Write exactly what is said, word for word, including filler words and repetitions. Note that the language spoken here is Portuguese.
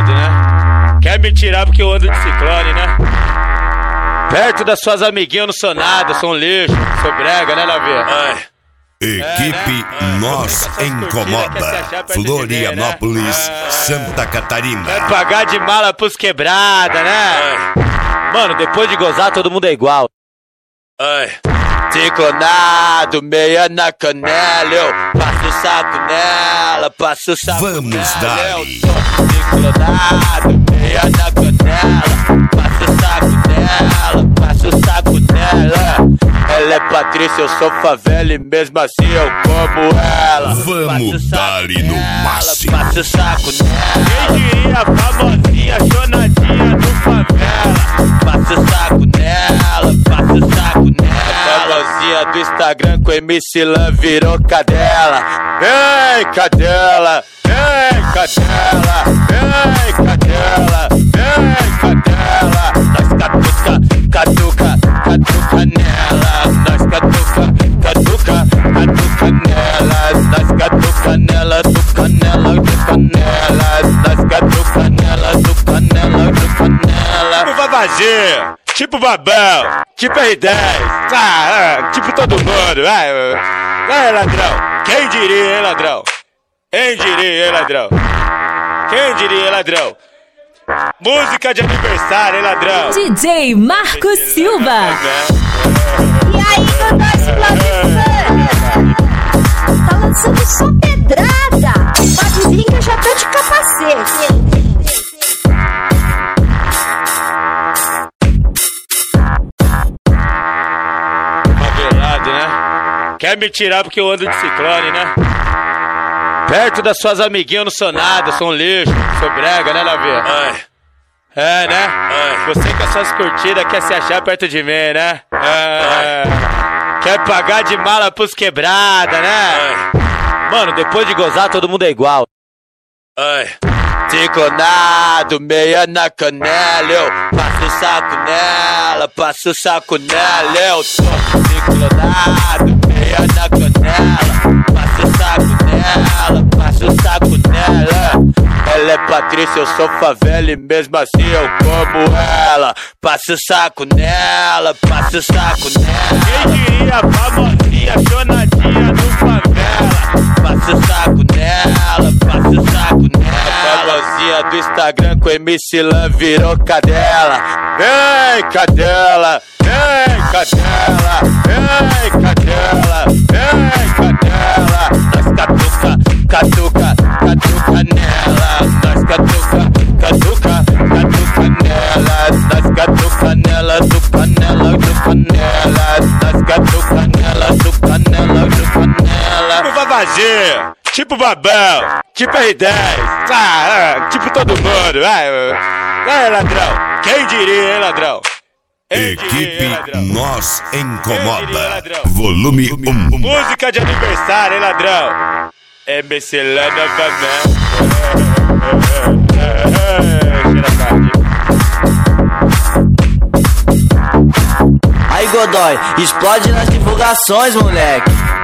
Bagulhado, né? Quer me tirar porque eu ando de ciclone, né? Perto das suas amiguinhas eu não sou nada, sou um lixo, sou brega, né, Davi? Ai. Equipe é, né? Nós Incomoda, Florianópolis, né? Santa Catarina. Vai pagar de mala pros quebrada, né? Mano, depois de gozar todo mundo é igual. Ai. Ciclonado, meia na canela, eu passo o saco nela, passo o saco Vamos nela. dali. Ciclonado, meia na canela, passo o saco nela, passo o saco nela. Ela é Patrícia, eu sou favela e mesmo assim eu como ela. Vamos dali no máximo. Passo o saco nela. Quem diria a famosinha chonadinha do favela? Passo o saco nela, passo o saco nela. A famosinha do Instagram com M C Lan virou cadela. Vem cadela, vem cadela, vem cadela, vem cadela. Nós catuca, catuca, catuca nela. Nós catuca, catuca, catuca nela. Nós catuca nela, tuca nela, tuca nela. Nós catuca nela, tuca nela, tuca nela. Tipo Vavazê, tipo Babão, tipo R dez, ah, tipo todo mundo. Vai, vai, ladrão. Quem diria, hein, ladrão? Quem diria, hein, ladrão? Quem diria, hein, ladrão? Música de aniversário, hein, ladrão? D J Marco Silva. E aí, Godói Explosiva? Tá lançando só pedrada. Pode vir que eu já tô de capacete. Bagulhado, né? Quer me tirar porque eu ando de ciclone, né? Perto das suas amiguinhas eu não sou nada, sou um lixo, sou brega, né, Davi? Ai. É, né? Ai. Você com as suas curtidas quer se achar perto de mim, né? É. Quer pagar de mala pros quebrada, né? Ai. Mano, depois de gozar todo mundo é igual. Ai. Ciclonado, meia na canela, eu passo o saco nela, passo o saco nela. Eu tô ciclonado, meia na canela, passo o saco nela, passo o saco nela. Ela é Patrícia, eu sou favela e mesmo assim eu como ela. Passo o saco nela, passo o saco nela. Quem diria a famosinha chonadinha do favela? Passo o saco nela, passo o saco nela. A famosinha do Instagram com M C Lan virou cadela. Vem cadela, vem cadela, vem cadela, vem cadela. Nós catuca, catuca, catuca nela. Nós catuca, catuca, catuca nela. Nós catuca nela, tuca nela, tuca nela. Nós catuca nela, tuca nela, tuca nela. Tipo Vavazê, tipo Babão, tipo R dez, ah, tipo todo mundo. Vai, vai, ladrão. Quem diria, hein, ladrão? Quem diria, Equipe hein, ladrão? Nós Incomoda, diria, ladrão? volume um. Música de aniversário, hein, ladrão? M C Lan novamente. Aí, Godói, explode nas divulgações, moleque.